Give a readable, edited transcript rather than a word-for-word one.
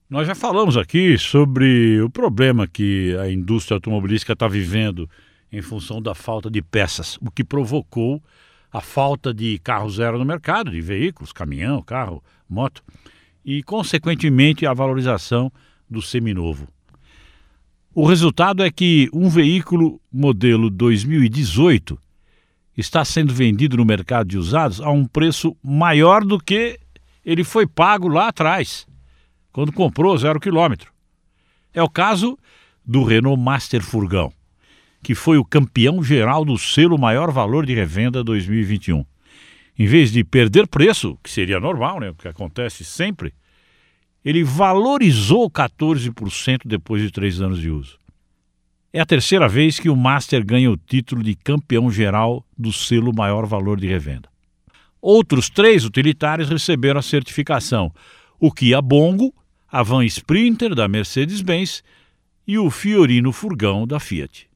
Nós já falamos aqui sobre o problema que a indústria automobilística está vivendo em função da falta de peças, o que provocou a falta de carro zero no mercado, de veículos, caminhão, carro, moto, e, consequentemente, a valorização do seminovo. O resultado é que um veículo modelo 2018 está sendo vendido no mercado de usados a um preço maior do que ele foi pago lá atrás, quando comprou 0 quilômetro. É o caso do Renault Master Furgão, que foi o campeão geral do selo Maior Valor de Revenda 2021. Em vez de perder preço, que seria normal, né, o que acontece sempre, ele valorizou 14% depois de 3 anos de uso. É a terceira vez que o Master ganha o título de campeão geral do selo Maior Valor de Revenda. Outros 3 utilitários receberam a certificação: o Kia Bongo, a van Sprinter da Mercedes-Benz e o Fiorino Furgão da Fiat.